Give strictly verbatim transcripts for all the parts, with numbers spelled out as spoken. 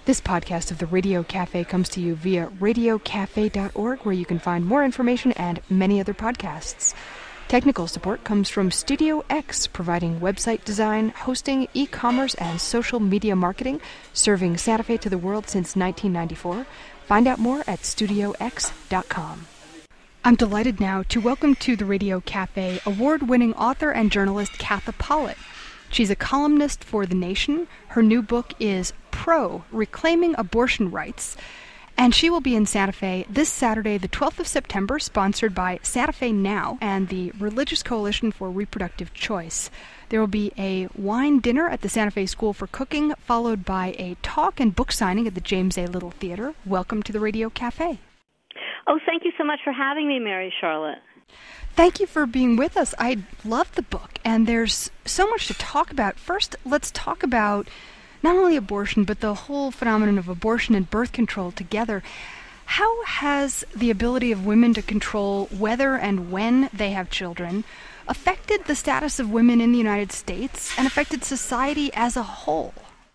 This podcast of the Radio Cafe comes to you via radio cafe dot org, where you can find more information and many other podcasts. Technical support comes from Studio X, providing website design, hosting, e-commerce, and social media marketing, serving Santa Fe to the world since nineteen ninety-four. Find out more at studio x dot com. I'm delighted now to welcome to the Radio Cafe award-winning author and journalist Katha Pollitt. She's a columnist for The Nation. Her new book is Pro, Reclaiming Abortion Rights, and she will be in Santa Fe this Saturday, the twelfth of September, sponsored by Santa Fe Now and the Religious Coalition for Reproductive Choice. There will be a wine dinner at the Santa Fe School for Cooking, followed by a talk and book signing at the James A. Little Theater. Welcome to the Radio Cafe. Oh, thank you so much for having me, Mary Charlotte. Thank you for being with us. I love the book, and there's so much to talk about. First, let's talk about not only abortion, but the whole phenomenon of abortion and birth control together. How has the ability of women to control whether and when they have children affected the status of women in the United States and affected society as a whole?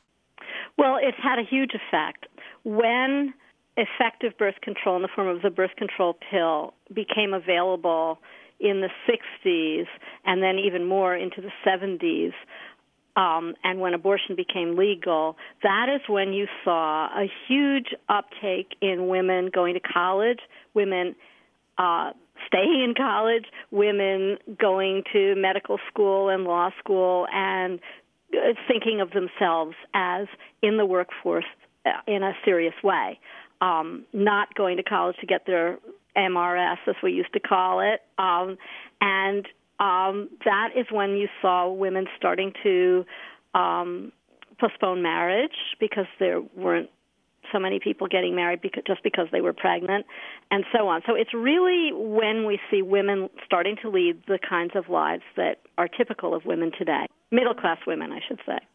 Well, it's had a huge effect. When effective birth control in the form of the birth control pill became available in the sixties and then even more into the seventies, um, and when abortion became legal, that is when you saw a huge uptake in women going to college, women uh, staying in college, women going to medical school and law school, and uh, thinking of themselves as in the workforce uh, in a serious way. Um, not going to college to get their M R S, as we used to call it. Um, and um, that is when you saw women starting to um, postpone marriage because there weren't so many people getting married because, just because they were pregnant, and so on. So it's really when we see women starting to lead the kinds of lives that are typical of women today, middle-class women, I should say.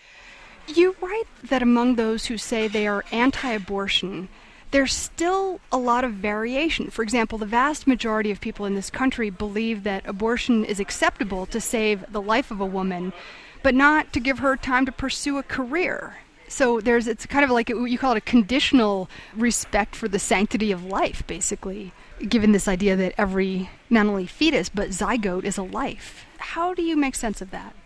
You write that among those who say they are anti-abortion, there's still a lot of variation. For example, the vast majority of people in this country believe that abortion is acceptable to save the life of a woman, but not to give her time to pursue a career. So there's it's kind of like, a, you call it a conditional respect for the sanctity of life, basically, given this idea that every, not only fetus, but zygote is a life. How do you make sense of that?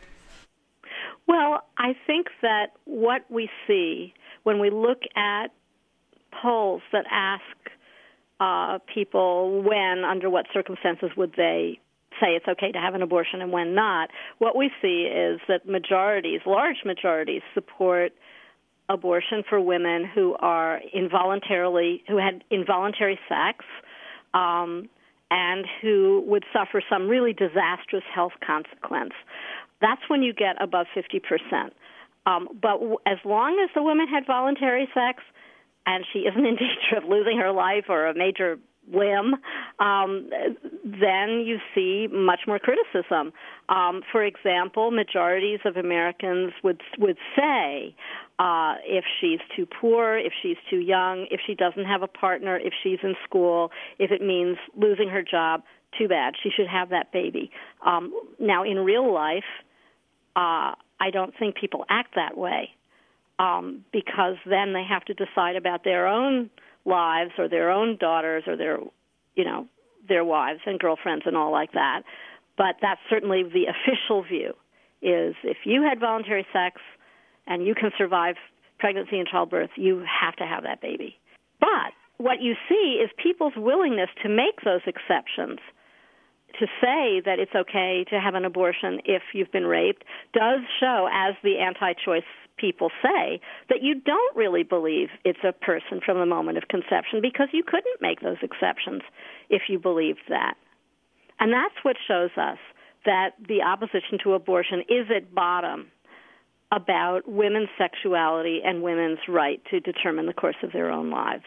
Well, I think that what we see when we look at polls that ask uh, people when, under what circumstances would they say it's okay to have an abortion and when not, what we see is that majorities, large majorities, support abortion for women who are involuntarily, who had involuntary sex, um, and who would suffer some really disastrous health consequence. That's when you get above fifty percent. Um, but w- as long as the woman had voluntary sex and she isn't in danger of losing her life or a major limb, um, then you see much more criticism. Um, for example, majorities of Americans would would say uh, if she's too poor, if she's too young, if she doesn't have a partner, if she's in school, if it means losing her job, too bad. She should have that baby. Um, now, in real life, Uh, I don't think people act that way um, because then they have to decide about their own lives or their own daughters or their, you know, their wives and girlfriends and all like that. But that's certainly the official view, is if you had voluntary sex and you can survive pregnancy and childbirth, you have to have that baby. But what you see is people's willingness to make those exceptions, to say that it's okay to have an abortion if you've been raped, does show, as the anti-choice people say, that you don't really believe it's a person from the moment of conception because you couldn't make those exceptions if you believed that. And that's what shows us that the opposition to abortion is at bottom about women's sexuality and women's right to determine the course of their own lives.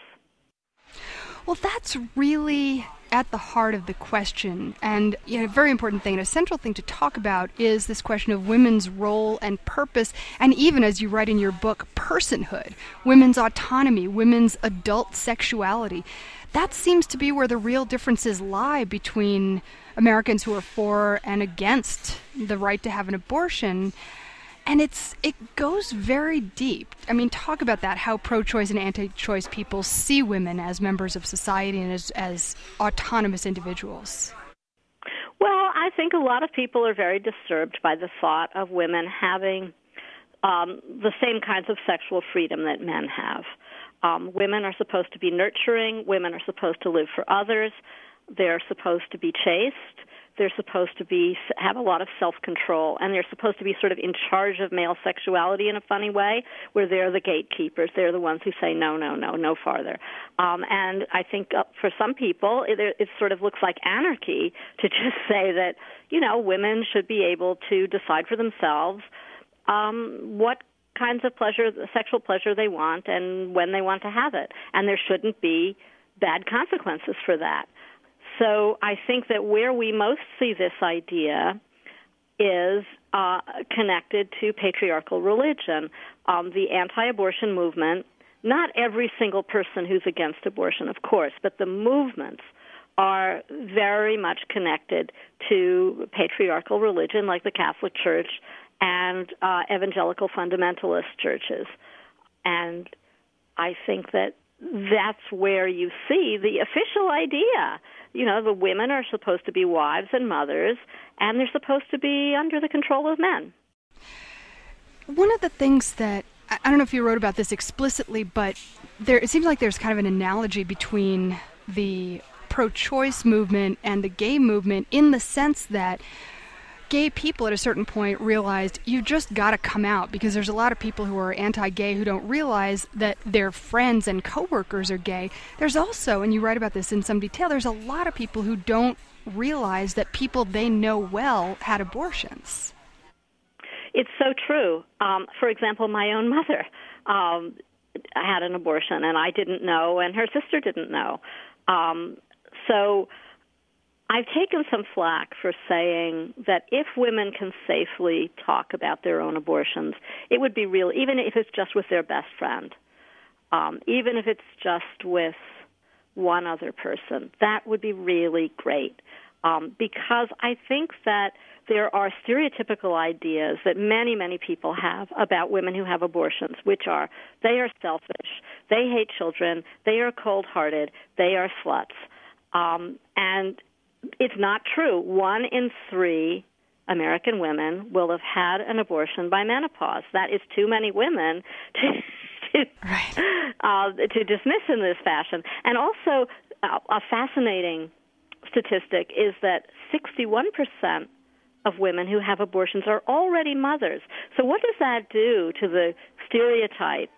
Well, that's really at the heart of the question, and you know, a very important thing, and a central thing to talk about is this question of women's role and purpose, and even, as you write in your book, personhood, women's autonomy, women's adult sexuality. That seems to be where the real differences lie between Americans who are for and against the right to have an abortion. And it's it goes very deep. I mean, talk about that, how pro-choice and anti-choice people see women as members of society and as, as autonomous individuals. Well, I think a lot of people are very disturbed by the thought of women having um, the same kinds of sexual freedom that men have. Um, women are supposed to be nurturing. Women are supposed to live for others. They're supposed to be chaste. They're supposed to be have a lot of self-control, and they're supposed to be sort of in charge of male sexuality in a funny way, where they're the gatekeepers. They're the ones who say, no, no, no, no farther. Um, and I think uh, for some people, it, it sort of looks like anarchy to just say that, you know, women should be able to decide for themselves um, what kinds of pleasure, sexual pleasure they want and when they want to have it. And there shouldn't be bad consequences for that. So I think that where we most see this idea is uh, connected to patriarchal religion. Um, the anti-abortion movement, not every single person who's against abortion, of course, but the movements are very much connected to patriarchal religion like the Catholic Church and uh, evangelical fundamentalist churches. And I think that that's where you see the official idea. You know, the women are supposed to be wives and mothers, and they're supposed to be under the control of men. One of the things that, I don't know if you wrote about this explicitly, but there it seems like there's kind of an analogy between the pro-choice movement and the gay movement in the sense that gay people at a certain point realized you just got to come out, because there's a lot of people who are anti-gay who don't realize that their friends and coworkers are gay. There's also, and you write about this in some detail, there's a lot of people who don't realize that people they know well had abortions. It's so true. Um, for example, my own mother um, had an abortion, and I didn't know, and her sister didn't know. Um, so I've taken some flack for saying that if women can safely talk about their own abortions, it would be real, even if it's just with their best friend, um, even if it's just with one other person. That would be really great, um, because I think that there are stereotypical ideas that many, many people have about women who have abortions, which are they are selfish, they hate children, they are cold-hearted, they are sluts. Um, and it's not true. One in three American women will have had an abortion by menopause. That is too many women to to, right. uh, to dismiss in this fashion. And also, uh, a fascinating statistic is that sixty-one percent of women who have abortions are already mothers. So what does that do to the stereotype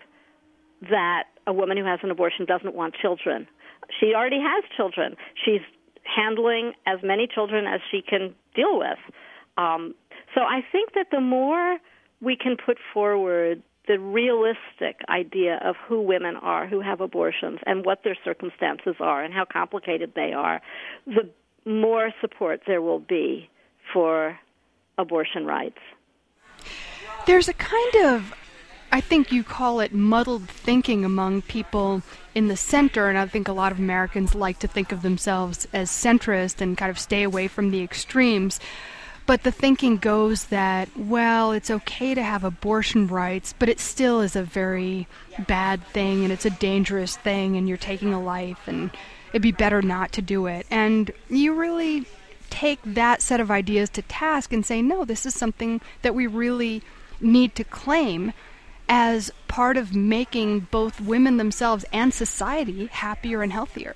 that a woman who has an abortion doesn't want children? She already has children. She's handling as many children as she can deal with. Um, so I think that the more we can put forward the realistic idea of who women are who have abortions and what their circumstances are and how complicated they are, the more support there will be for abortion rights. There's a kind of, I think you call it muddled thinking among people in the center, and I think a lot of Americans like to think of themselves as centrist and kind of stay away from the extremes. But the thinking goes that, well, it's okay to have abortion rights, but it still is a very bad thing, and it's a dangerous thing, and you're taking a life, and it'd be better not to do it. And you really take that set of ideas to task and say, no, this is something that we really need to claim as part of making both women themselves and society happier and healthier.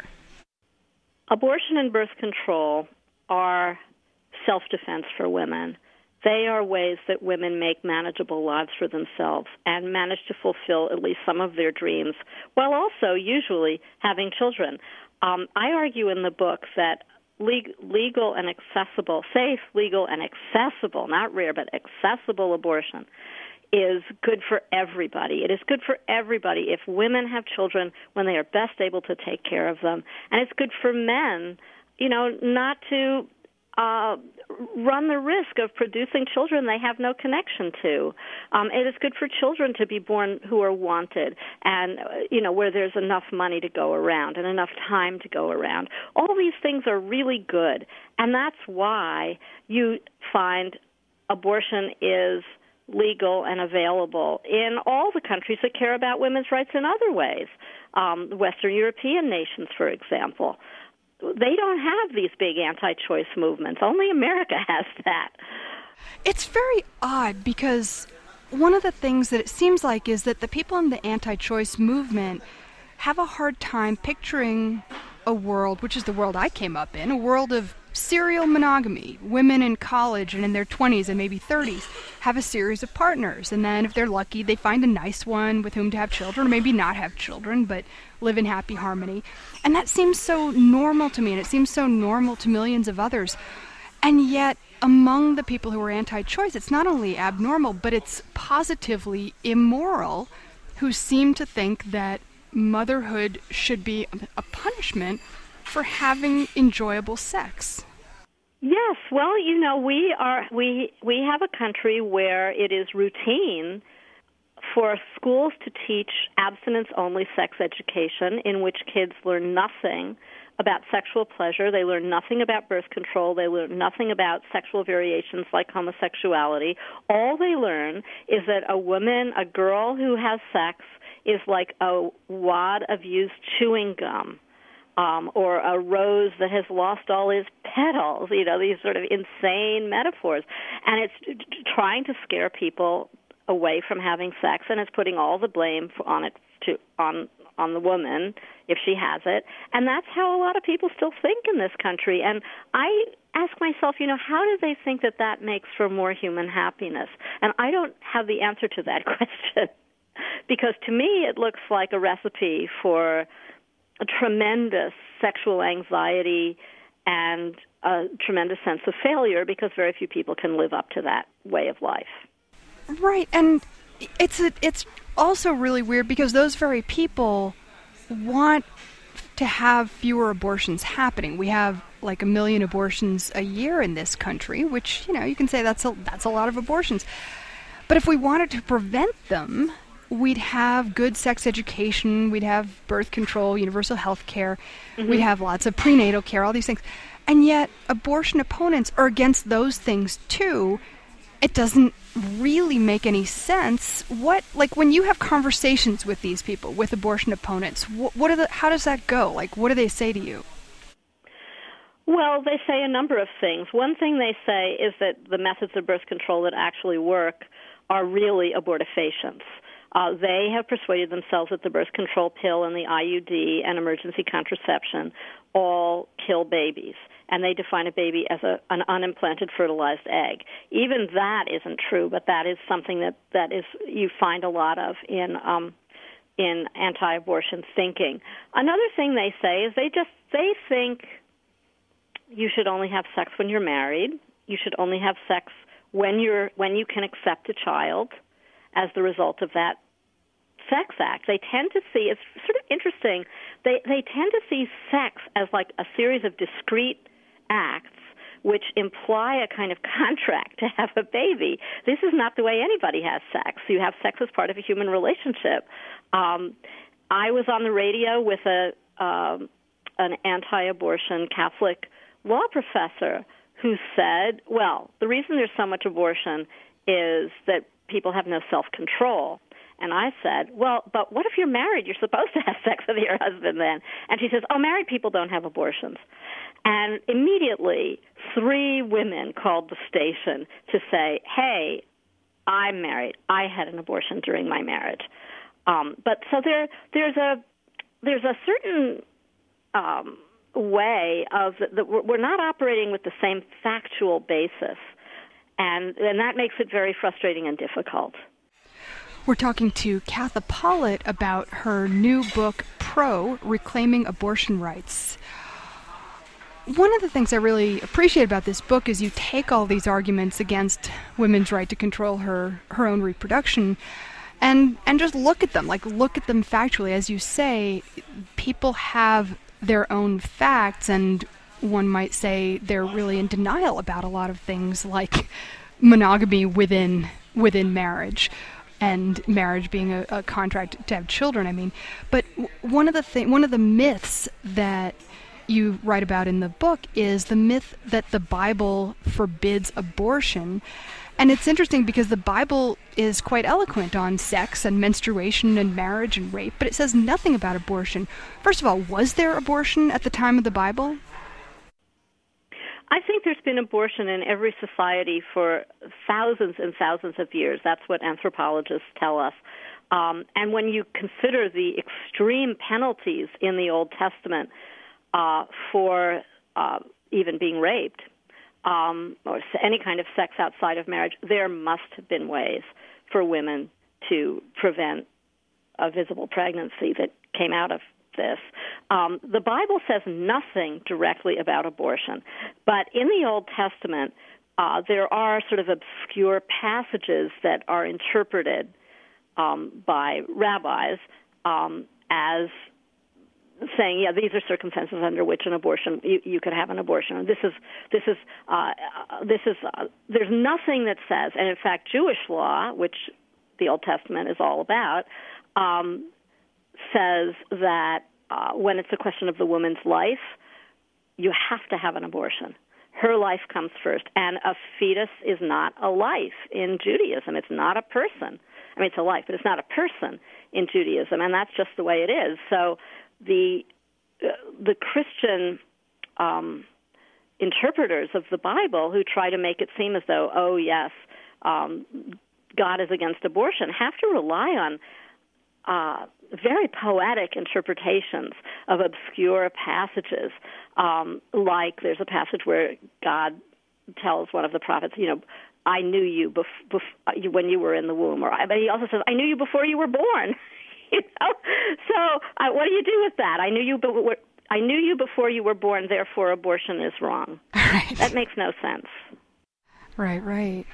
Abortion and birth control are self-defense for women. They are ways that women make manageable lives for themselves and manage to fulfill at least some of their dreams, while also usually having children. Um, I argue in the book that leg- legal and accessible, safe, legal, and accessible, not rare, but accessible abortion is good for everybody. It is good for everybody if women have children when they are best able to take care of them. And it's good for men, you know, not to uh, run the risk of producing children they have no connection to. Um, it is good for children to be born who are wanted and, uh, you know, where there's enough money to go around and enough time to go around. All these things are really good, and that's why you find abortion is legal and available in all the countries that care about women's rights in other ways. Um, Western European nations, for example. They don't have these big anti-choice movements. Only America has that. It's very odd because one of the things that it seems like is that the people in the anti-choice movement have a hard time picturing a world, which is the world I came up in, a world of serial monogamy. Women in college and in their twenties and maybe thirties have a series of partners, and then if they're lucky, they find a nice one with whom to have children, or maybe not have children, but live in happy harmony. And that seems so normal to me, and it seems so normal to millions of others. And yet, among the people who are anti-choice, it's not only abnormal, but it's positively immoral, who seem to think that motherhood should be a punishment for having enjoyable sex. Yes, well, you know, we are we we have a country where it is routine for schools to teach abstinence-only sex education, in which kids learn nothing about sexual pleasure. They learn nothing about birth control. They learn nothing about sexual variations like homosexuality. All they learn is that a woman, a girl who has sex, is like a wad of used chewing gum, um, or a rose that has lost all its petals, you know, these sort of insane metaphors. And it's trying to scare people away from having sex, and it's putting all the blame on it to on on the woman if she has it. And that's how a lot of people still think in this country. And I ask myself, you know, how do they think that that makes for more human happiness? And I don't have the answer to that question. Because to me, it looks like a recipe for a tremendous sexual anxiety and a tremendous sense of failure, because very few people can live up to that way of life. Right, and it's a, it's also really weird because those very people want to have fewer abortions happening. We have like a million abortions a year in this country, which, you know, you can say that's a, that's a lot of abortions. But if we wanted to prevent them, we'd have good sex education, we'd have birth control, universal health care, mm-hmm. we'd have lots of prenatal care, all these things. And yet abortion opponents are against those things too. It doesn't really make any sense. What, like when you have conversations with these people, with abortion opponents, what, what are the, how does that go? Like, what do they say to you? Well, they say a number of things. One thing they say is that the methods of birth control that actually work are really abortifacients. Uh, they have persuaded themselves that the birth control pill and the I U D and emergency contraception all kill babies, and they define a baby as a, an unimplanted fertilized egg. Even that isn't true, but that is something that, that is you find a lot of in um, in anti-abortion thinking. Another thing they say is they just they think you should only have sex when you're married. You should only have sex when you're when you can accept a child as the result of that sex act. They tend to see, it's sort of interesting, they, they tend to see sex as like a series of discrete acts which imply a kind of contract to have a baby. This is not the way anybody has sex. You have sex as part of a human relationship. Um, I was on the radio with a um, an anti-abortion Catholic law professor who said, well, the reason there's so much abortion is that people have no self-control. And I said, well, but what if you're married? You're supposed to have sex with your husband then. And she says, oh, married people don't have abortions. And immediately, three women called the station to say, hey, I'm married. I had an abortion during my marriage. Um, but so there, there's a there's a certain um, way of that we're not operating with the same factual basis. And, and that makes it very frustrating and difficult. We're talking to Katha Pollitt about her new book, Pro, Reclaiming Abortion Rights. One of the things I really appreciate about this book is you take all these arguments against women's right to control her, her own reproduction and, and just look at them, like look at them factually. As you say, people have their own facts, and one might say they're really in denial about a lot of things like monogamy within within marriage, and marriage being a, a contract to have children. I mean, but one of the th- one of the myths that you write about in the book is the myth that the Bible forbids abortion, And it's interesting because the Bible is quite eloquent on sex and menstruation and marriage and rape, but it says nothing about abortion. First of all, was there abortion at the time of the Bible? I think there's been abortion in every society for thousands and thousands of years. That's what anthropologists tell us. Um, and when you consider the extreme penalties in the Old Testament uh, for uh, even being raped um, or any kind of sex outside of marriage, there must have been ways for women to prevent a visible pregnancy that came out of this. Um, the Bible says nothing directly about abortion, but in the Old Testament, uh, there are sort of obscure passages that are interpreted um, by rabbis um, as saying, yeah, these are circumstances under which an abortion you, you could have an abortion. This is this is uh, this is uh, there's nothing that says, and in fact, Jewish law, which the Old Testament is all about, um, says that uh, when it's a question of the woman's life, you have to have an abortion. Her life comes first, and a fetus is not a life in Judaism. It's not a person. I mean, it's a life, but it's not a person in Judaism, and that's just the way it is. So the uh, the Christian um, interpreters of the Bible who try to make it seem as though, oh, yes, um, God is against abortion, have to rely on uh, very poetic interpretations of obscure passages. Um, like there's a passage where God tells one of the prophets, you know, I knew you bef- bef- when you were in the womb. Or, but he also says, I knew you before you were born. You know? So uh, what do you do with that? I knew you be- I knew you before you were born, therefore abortion is wrong. Right. That makes no sense. Right, right.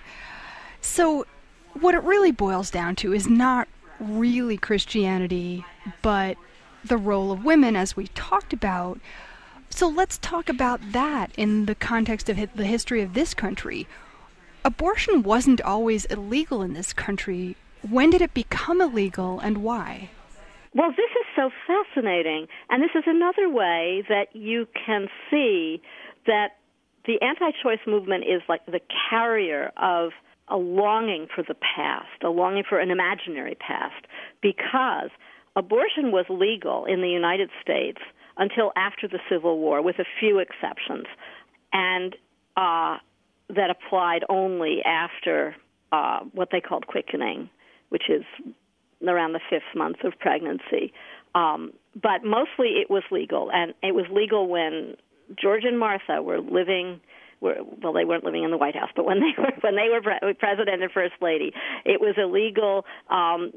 So what it really boils down to is not really Christianity, but the role of women, as we talked about. So let's talk about that in the context of hi- the history of this country. Abortion wasn't always illegal in this country. When did it become illegal, and why? Well, this is so fascinating, and this is another way that you can see that the anti-choice movement is like the carrier of a longing for the past, a longing for an imaginary past, because abortion was legal in the United States until after the Civil War, with a few exceptions, and uh, that applied only after uh, what they called quickening, which is around the fifth month of pregnancy. Um, but mostly it was legal, and it was legal when George and Martha were living. Were, well, they weren't living in the White House, but when they were when they were pre- president and first lady, it was illegal um,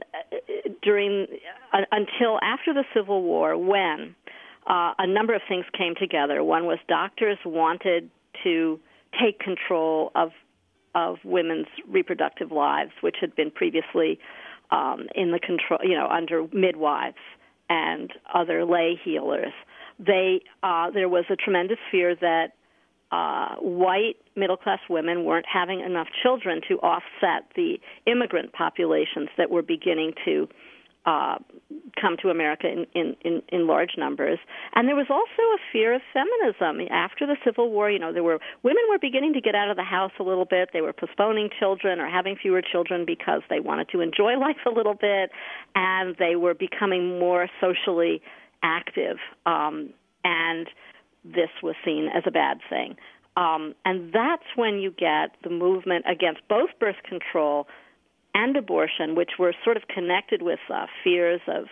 during uh, until after the Civil War, when uh, a number of things came together. One was doctors wanted to take control of of women's reproductive lives, which had been previously um, in the control, you know, under midwives and other lay healers. They uh, there was a tremendous fear that uh, white middle-class women weren't having enough children to offset the immigrant populations that were beginning to uh, come to America in, in, in, in large numbers. And there was also a fear of feminism. After the Civil War, you know, there were women were beginning to get out of the house a little bit. They were postponing children or having fewer children because they wanted to enjoy life a little bit, and they were becoming more socially active. Um, and this was seen as a bad thing. Um, and that's when you get the movement against both birth control and abortion, which were sort of connected with uh, fears of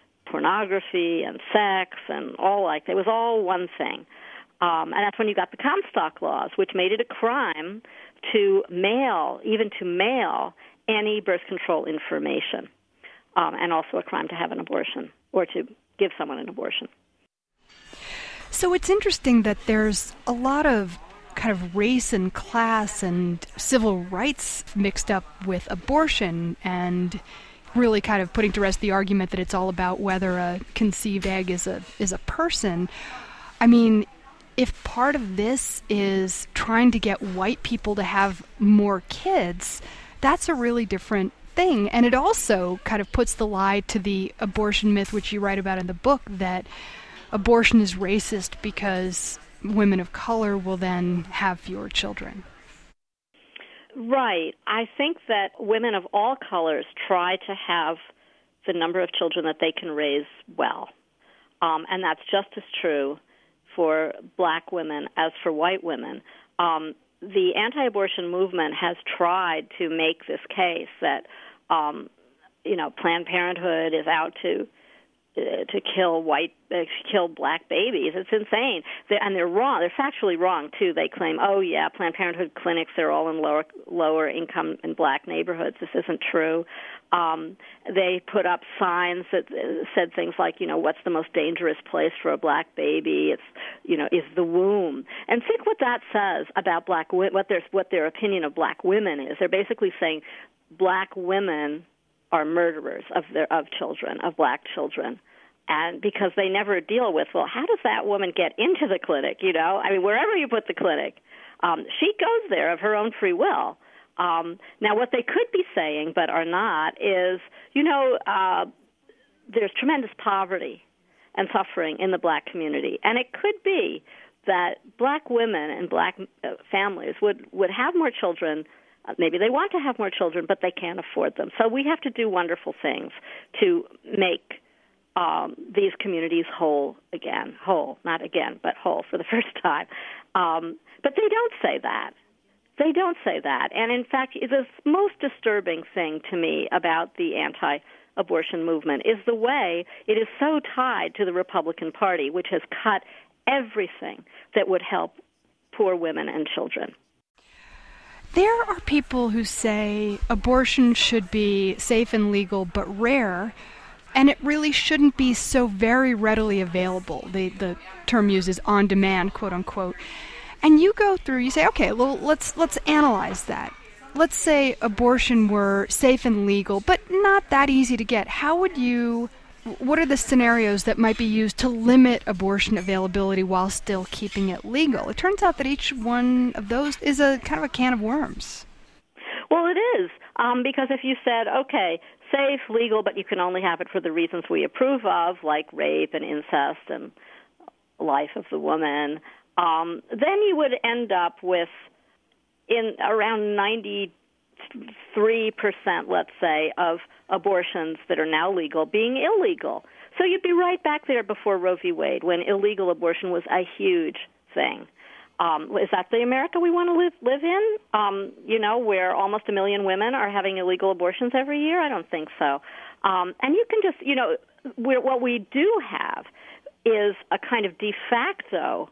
pornography and sex and all like that. It was all one thing. Um, and that's when you got the Comstock laws, which made it a crime to mail, even to mail, any birth control information, um, and also a crime to have an abortion or to give someone an abortion. So it's interesting that there's a lot of kind of race and class and civil rights mixed up with abortion, and really kind of putting to rest the argument that it's all about whether a conceived egg is a is a person. I mean, if part of this is trying to get white people to have more kids, that's a really different thing. And it also kind of puts the lie to the abortion myth, which you write about in the book, that abortion is racist because women of color will then have fewer children. Right. I think that women of all colors try to have the number of children that they can raise well. Um, and that's just as true for black women as for white women. Um, the anti-abortion movement has tried to make this case that, um, you know, Planned Parenthood is out to uh, to kill white, uh, kill black babies. It's insane, they, and they're wrong. They're factually wrong too. They claim, oh yeah, Planned Parenthood clinics, they're all in lower lower income and black neighborhoods. This isn't true. Um, they put up signs that said things like, you know, what's the most dangerous place for a black baby? It's, you know, is the womb. And think what that says about black what their what their opinion of black women is. They're basically saying black women are murderers of their of children, of black children. And because they never deal with, well, how does that woman get into the clinic, you know? I mean, wherever you put the clinic, um, she goes there of her own free will. Um, now, what they could be saying, but are not, is, you know, uh, there's tremendous poverty and suffering in the black community. And it could be that black women and black uh, families would, would have more children. Uh, maybe they want to have more children, but they can't afford them. So we have to do wonderful things to make um, these communities whole again. Whole, not again, but whole for the first time. Um, but they don't say that. They don't say that. And, in fact, the most disturbing thing to me about the anti-abortion movement is the way it is so tied to the Republican Party, which has cut everything that would help poor women and children. There are people who say abortion should be safe and legal but rare, and it really shouldn't be so very readily available. The, the term uses on demand, quote unquote. And you go through, you say, okay, well, let's let's analyze that. Let's say abortion were safe and legal, but not that easy to get. How would you, what are the scenarios that might be used to limit abortion availability while still keeping it legal? It turns out that each one of those is a kind of a can of worms. Well, it is, um, because if you said, okay, safe, legal, but you can only have it for the reasons we approve of, like rape and incest and life of the woman, Um, then you would end up with in around ninety-three percent, let's say, of abortions that are now legal being illegal. So you'd be right back there before Roe v. Wade, when illegal abortion was a huge thing. Um, is that the America we want to live, live in, um, you know, where almost a million women are having illegal abortions every year? I don't think so. Um, and you can just, you know, we're, what we do have is a kind of de facto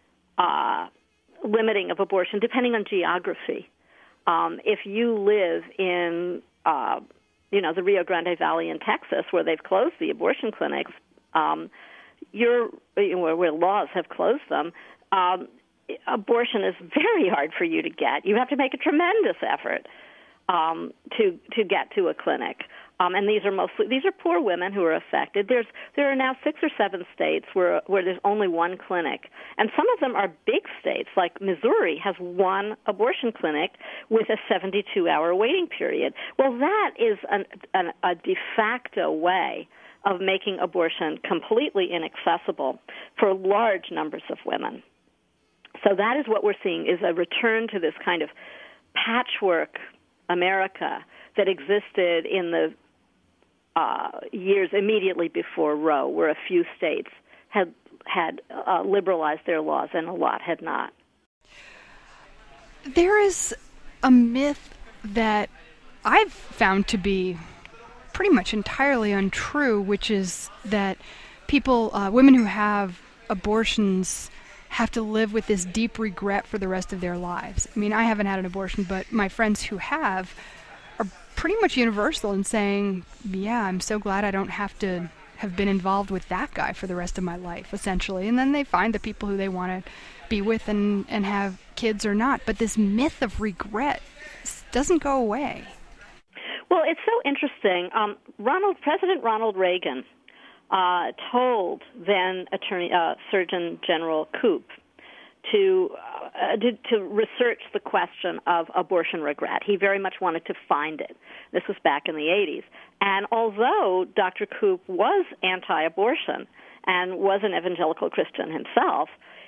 Uh, limiting of abortion, depending on geography. Um, if you live in, uh, you know, the Rio Grande Valley in Texas, where they've closed the abortion clinics, um, you're, you know, where laws have closed them, um, abortion is very hard for you to get. You have to make a tremendous effort um, to to get to a clinic. Um, and these are mostly these are poor women who are affected. There's there are now six or seven states where where there's only one clinic, and some of them are big states. Like Missouri has one abortion clinic with a seventy-two hour waiting period. Well, that is an, an, a de facto way of making abortion completely inaccessible for large numbers of women. So that is what we're seeing, is a return to this kind of patchwork America that existed in the uh, years immediately before Roe, where a few states had had uh, liberalized their laws and a lot had not. There is a myth that I've found to be pretty much entirely untrue, which is that people, uh, women who have abortions, have to live with this deep regret for the rest of their lives. I mean, I haven't had an abortion, but my friends who have are pretty much universal in saying, yeah, I'm so glad I don't have to have been involved with that guy for the rest of my life, essentially. And then they find the people who they want to be with and, and have kids or not. But this myth of regret doesn't go away. Well, it's so interesting. Um, Ronald, President Ronald Reagan uh, told then Attorney uh, Surgeon General Koop to, uh, to to research the question of abortion regret. He very much wanted to find it. This was back in the eighties. And although Doctor Koop was anti-abortion and was an evangelical Christian himself,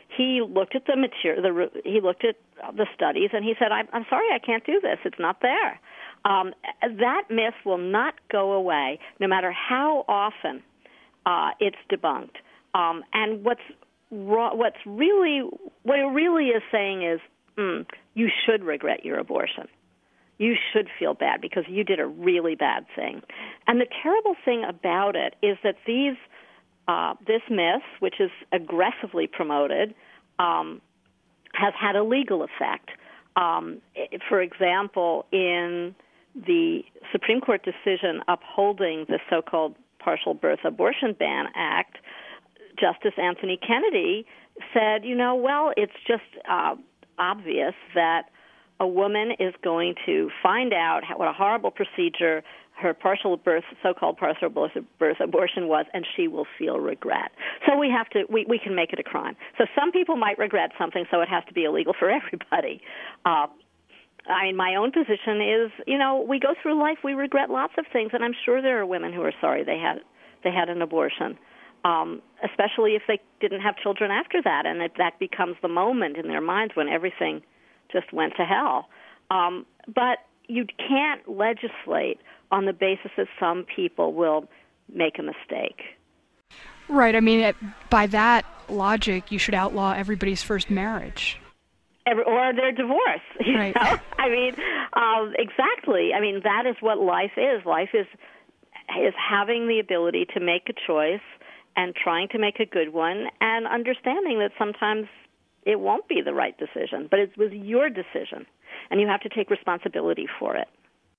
he looked at the material, the, he looked at the studies, and he said, I'm, I'm sorry, I can't do this. It's not there. Um, that myth will not go away, no matter how often uh, it's debunked. Um, and what's what's really what it really is saying is, mm, you should regret your abortion. You should feel bad because you did a really bad thing. And the terrible thing about it is that these uh, this myth, which is aggressively promoted, um, has had a legal effect. Um, for example, in the Supreme Court decision upholding the so-called Partial Birth Abortion Ban Act, Justice Anthony Kennedy said, you know, well, it's just uh, obvious that a woman is going to find out how, what a horrible procedure her partial birth, so-called partial birth abortion was, and she will feel regret. So we have to, we, we can make it a crime. So some people might regret something, so it has to be illegal for everybody. Uh, I mean, my own position is, you know, we go through life, we regret lots of things, and I'm sure there are women who are sorry they had they had an abortion, um, especially if they didn't have children after that, and if that becomes the moment in their minds when everything just went to hell. Um, but you can't legislate on the basis that some people will make a mistake. Right. I mean, it, by that logic, you should outlaw everybody's first marriage. Every, or their divorce. You right. know? I mean, um, exactly. I mean, that is what life is. Life is is having the ability to make a choice and trying to make a good one, and understanding that sometimes it won't be the right decision, but it was your decision, and you have to take responsibility for it.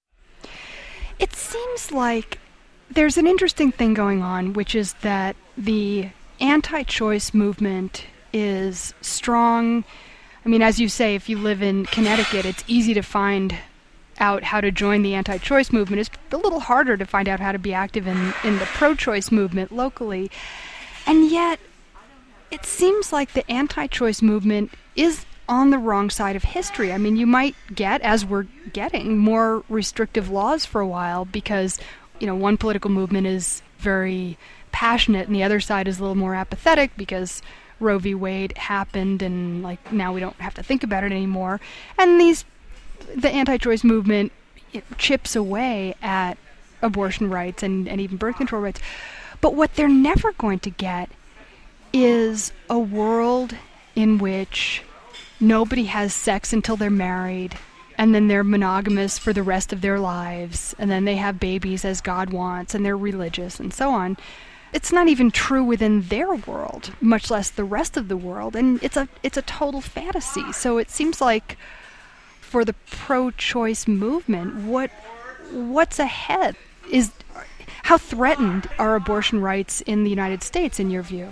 It seems like there's an interesting thing going on, which is that the anti-choice movement is strong. I mean, as you say, if you live in Connecticut, it's easy to find out how to join the anti-choice movement. It's a little harder to find out how to be active in, in the pro-choice movement locally. And yet, it seems like the anti-choice movement is on the wrong side of history. I mean, you might get, as we're getting, more restrictive laws for a while because, you know, one political movement is very passionate and the other side is a little more apathetic because Roe v. Wade happened and, like, now we don't have to think about it anymore. And these, the anti-choice movement, it chips away at abortion rights and, and even birth control rights. But what they're never going to get is a world in which nobody has sex until they're married, and then they're monogamous for the rest of their lives, and then they have babies as God wants, and they're religious, and so on. It's not even true within their world, much less the rest of the world, and it's a it's a total fantasy. So it seems like for the pro-choice movement, what what's ahead? Is how threatened are abortion rights in the United States, in your view?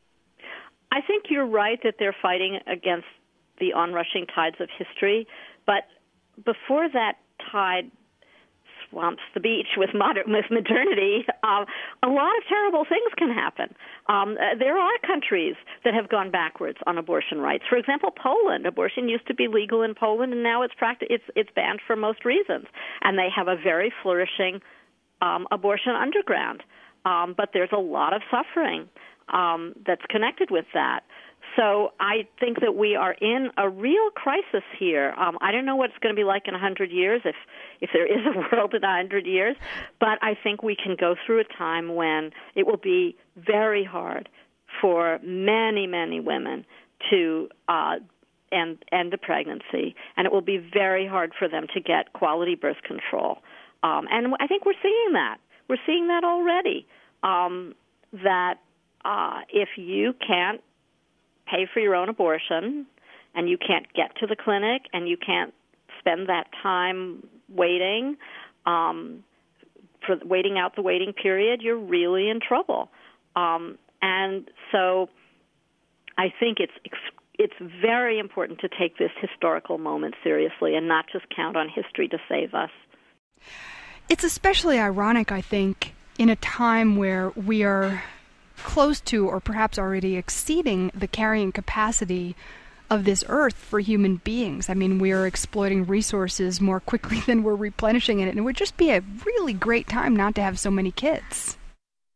I think you're right that they're fighting against the onrushing tides of history, but before that tide swamps the beach with, modern, with modernity, uh, a lot of terrible things can happen. Um, uh, there are countries that have gone backwards on abortion rights. For example, Poland. Abortion used to be legal in Poland, and now it's practi- it's, it's banned for most reasons. And they have a very flourishing um, abortion underground. Um, but there's a lot of suffering um, that's connected with that. So I think that we are in a real crisis here. Um, I don't know what it's going to be like in one hundred years, if if there is a world in one hundred years, but I think we can go through a time when it will be very hard for many, many women to uh, end, end a pregnancy, and it will be very hard for them to get quality birth control. Um, and I think we're seeing that. We're seeing that already, um, that uh, if you can't pay for your own abortion, and you can't get to the clinic, and you can't spend that time waiting, um, for waiting out the waiting period, you're really in trouble. Um, and so I think it's it's very important to take this historical moment seriously and not just count on history to save us. It's especially ironic, I think, in a time where we are close to, or perhaps already exceeding, the carrying capacity of this earth for human beings. I mean, we are exploiting resources more quickly than we're replenishing it, and it would just be a really great time not to have so many kids.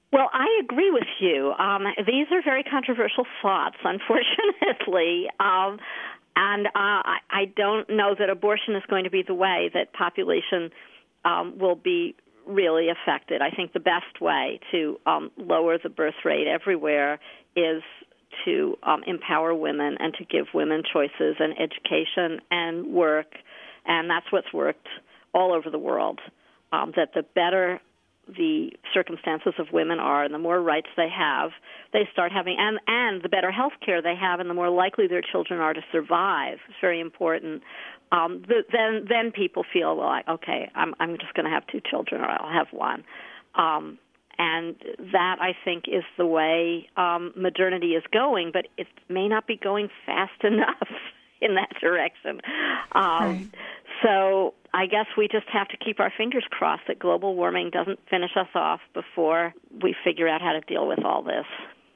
Well, I agree with you. Um, these are very controversial thoughts, unfortunately. Um, and uh, I, I don't know that abortion is going to be the way that population um, will be really affected. I think the best way to um, lower the birth rate everywhere is to um, empower women and to give women choices and education and work. And that's what's worked all over the world, um, that the better the circumstances of women are and the more rights they have, they start having, and, and the better health care they have and the more likely their children are to survive. It's very important. Um, the, then then people feel, well, I, okay, I'm, I'm just going to have two children or I'll have one. Um, and that, I think, is the way um, modernity is going, but it may not be going fast enough in that direction. Um, right. So I guess we just have to keep our fingers crossed that global warming doesn't finish us off before we figure out how to deal with all this.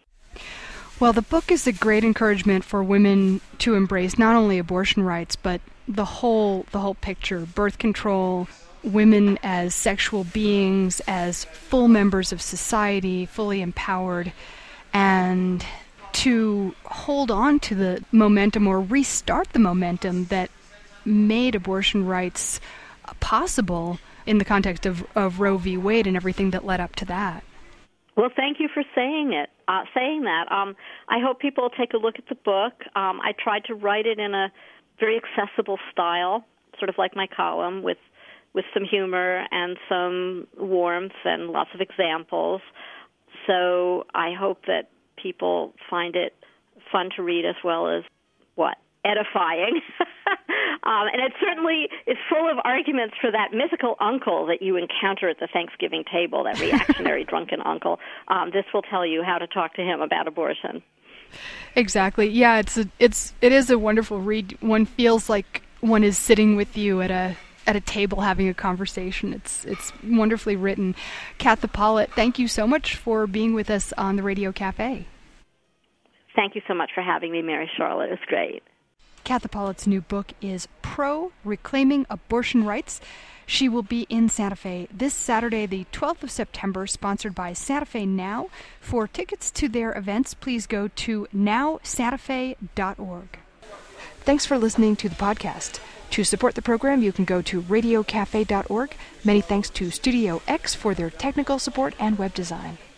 Well, the book is a great encouragement for women to embrace not only abortion rights, but the whole the whole picture, birth control, women as sexual beings, as full members of society, fully empowered, and to hold on to the momentum or restart the momentum that made abortion rights possible in the context of, of Roe v. Wade and everything that led up to that. Well, thank you for saying it, uh, saying that. Um, I hope people will take a look at the book. Um, I tried to write it in a very accessible style, sort of like my column, with with some humor and some warmth and lots of examples. So I hope that people find it fun to read as well as, what, edifying. um, and it certainly is full of arguments for that mythical uncle that you encounter at the Thanksgiving table, that reactionary drunken uncle. Um, this will tell you how to talk to him about abortion. Exactly. Yeah, it's a, it's it is a wonderful read. One feels like one is sitting with you at a at a table having a conversation. It's it's wonderfully written. Katha Pollitt, thank you so much for being with us on the Radio Cafe. Thank you so much for having me, Mary Charlotte. It was great. Katha Pollitt's new book is Pro: Reclaiming Abortion Rights. She will be in Santa Fe this Saturday, the twelfth of September, sponsored by Santa Fe Now. For tickets to their events, please go to now santa fe dot org. Thanks for listening to the podcast. To support the program, you can go to radio cafe dot org. Many thanks to Studio X for their technical support and web design.